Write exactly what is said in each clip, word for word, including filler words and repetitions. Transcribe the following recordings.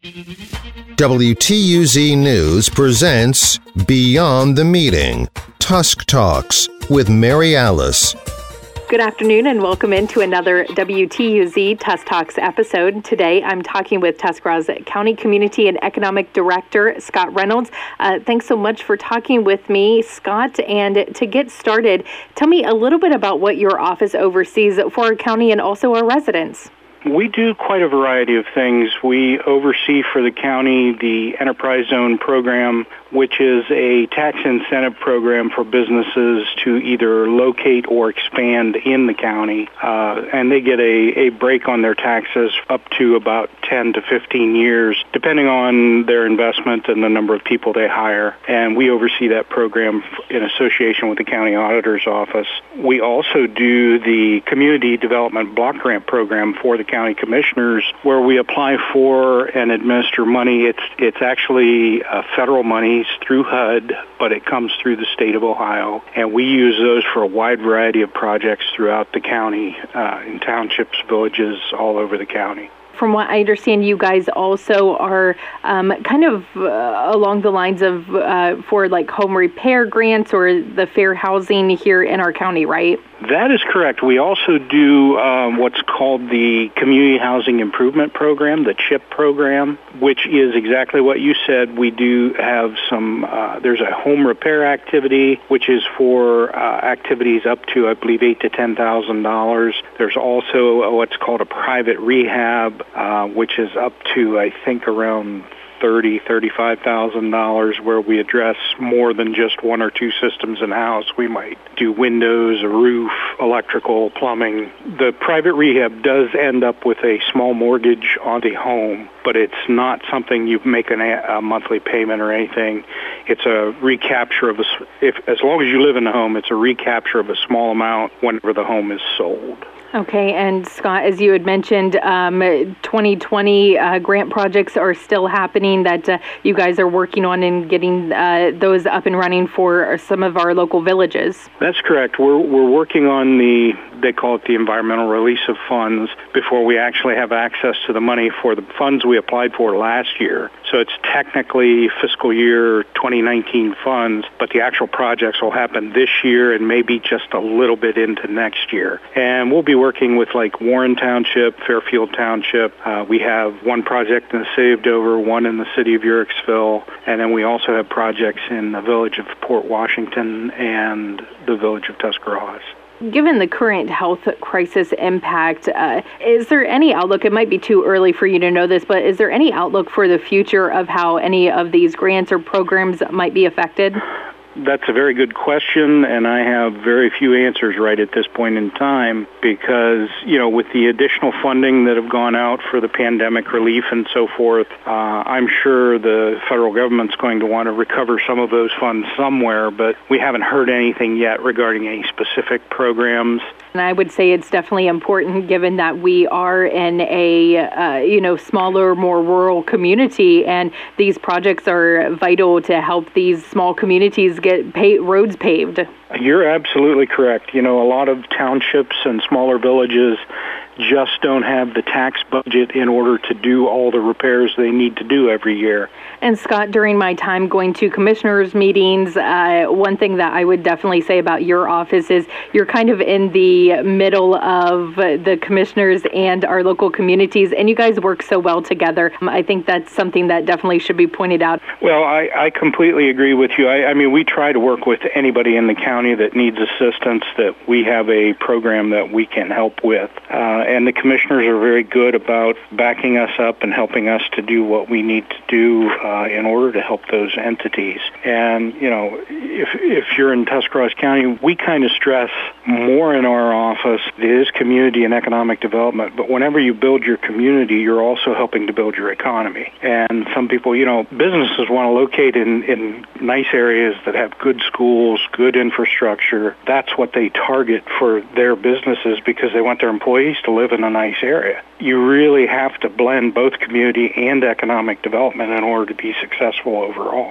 W T U Z News presents Beyond the Meeting, Tusk Talks with Mary Alice. Good afternoon and welcome into another W T U Z Tusk Talks episode. Today I'm talking with Tuscarawas County Community and Economic Director Scott Reynolds. Uh, thanks so much for talking with me, Scott. And to get started, tell me a little bit about what your office oversees for our county and also our residents. We do quite a variety of things. We oversee for the county the Enterprise Zone program, which is a tax incentive program for businesses to either locate or expand in the county. Uh, and they get a, a break on their taxes up to about ten to fifteen years, depending on their investment and the number of people they hire. And we oversee that program in association with the county auditor's office. We also do the Community Development Block Grant program for the county commissioners, where we apply for and administer money. It's it's actually uh, federal money through H U D, but it comes through the state of Ohio, and we use those for a wide variety of projects throughout the county, uh, in townships, villages, all over the county. From what I understand, you guys also are um, kind of uh, along the lines of uh, for like home repair grants or the fair housing here in our county, right? That is correct. We also do um, what's called the Community Housing Improvement Program, the CHIP program, which is exactly what you said. We do have some, uh, there's a home repair activity, which is for uh, activities up to, I believe, eight to ten thousand dollars. There's also what's called a private rehab, uh, which is up to, I think, around thirty, thirty-five thousand dollars, where we address more than just one or two systems in a house. We might do windows, a roof, electrical, plumbing. The private rehab does end up with a small mortgage on the home, but it's not something you make an, a monthly payment or anything. It's a recapture of a, if as long as you live in the home, it's a recapture of a small amount whenever the home is sold. Okay, and Scott, as you had mentioned, um, twenty twenty uh, grant projects are still happening that uh, you guys are working on and getting uh, those up and running for some of our local villages. That's correct. We're we're working on the, they call it the environmental release of funds before we actually have access to the money for the funds we applied for last year. So it's technically fiscal year twenty nineteen funds, but the actual projects will happen this year and maybe just a little bit into next year. And we'll be working with like Warren Township, Fairfield Township. Uh, we have one project in the city of Dover, one in the city of Uhrichsville, and then we also have projects in the village of Port Washington and the village of Tuscarawas. Given the current health crisis impact, uh, is there any outlook, it might be too early for you to know this, but is there any outlook for the future of how any of these grants or programs might be affected? That's a very good question, and I have very few answers right at this point in time because, you know, with the additional funding that have gone out for the pandemic relief and so forth, uh, I'm sure the federal government's going to want to recover some of those funds somewhere, but we haven't heard anything yet regarding any specific programs. And I would say it's definitely important given that we are in a, uh, you know, smaller, more rural community, and these projects are vital to help these small communities get pay- roads paved. You're absolutely correct. You know, a lot of townships and smaller villages just don't have the tax budget in order to do all the repairs they need to do every year. And Scott, during my time going to commissioners' meetings, uh, one thing that I would definitely say about your office is you're kind of in the middle of the commissioners and our local communities, and you guys work so well together. I think that's something that definitely should be pointed out. Well, I, I completely agree with you. I, I mean, we try to work with anybody in the county that needs assistance, that we have a program that we can help with. Uh, and the commissioners are very good about backing us up and helping us to do what we need to do uh, in order to help those entities. And, you know, if if you're in Tuscarawas County, we kind of stress more in our office, it is community and economic development, but whenever you build your community, you're also helping to build your economy. And some people, you know, businesses want to locate in, in nice areas that have good schools, good infrastructure. That's what they target for their businesses because they want their employees to live in a nice area. You really have to blend both community and economic development in order to be successful overall.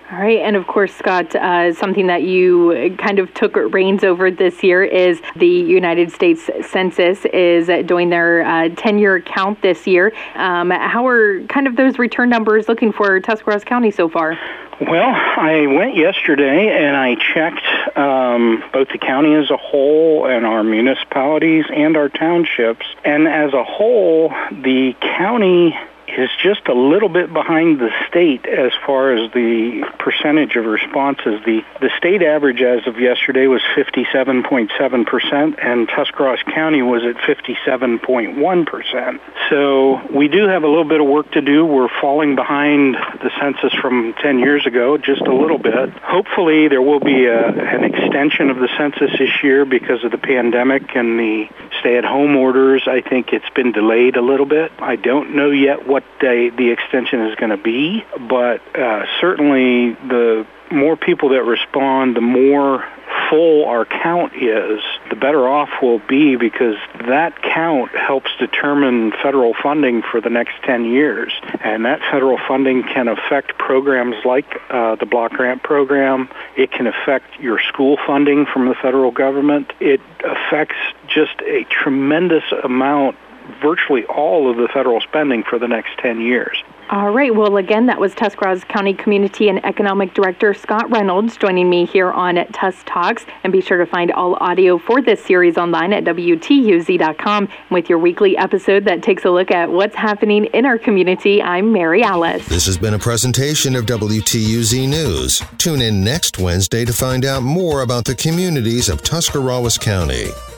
All right. And of course, Scott, uh, something that you kind of took reins over this year is the United States Census is doing their uh, ten-year count this year. Um, how are kind of those return numbers looking for Tuscarawas County so far? Well, I went yesterday and I checked um, both the county as a whole and our municipalities and our townships. And as a whole, the county is just a little bit behind the state as far as the percentage of responses. The the state average as of yesterday was fifty-seven point seven percent, and Tuscarawas County was at fifty-seven point one percent. So we do have a little bit of work to do. We're falling behind the census from ten years ago, just a little bit. Hopefully there will be a, an extension of the census this year because of the pandemic and the stay-at-home orders. I think it's been delayed a little bit. I don't know yet what day the extension is going to be, but uh, certainly the more people that respond, the more full our count is, the better off we'll be, because that count helps determine federal funding for the next ten years. And that federal funding can affect programs like uh, the block grant program. It can affect your school funding from the federal government. It affects just a tremendous amount, virtually all of the federal spending for the next ten years. All right. Well, again, that was Tuscarawas County Community and Economic Director Scott Reynolds joining me here on Tusk Talks. And be sure to find all audio for this series online at W T U Z dot com with your weekly episode that takes a look at what's happening in our community. I'm Mary Alice. This has been a presentation of W T U Z News. Tune in next Wednesday to find out more about the communities of Tuscarawas County.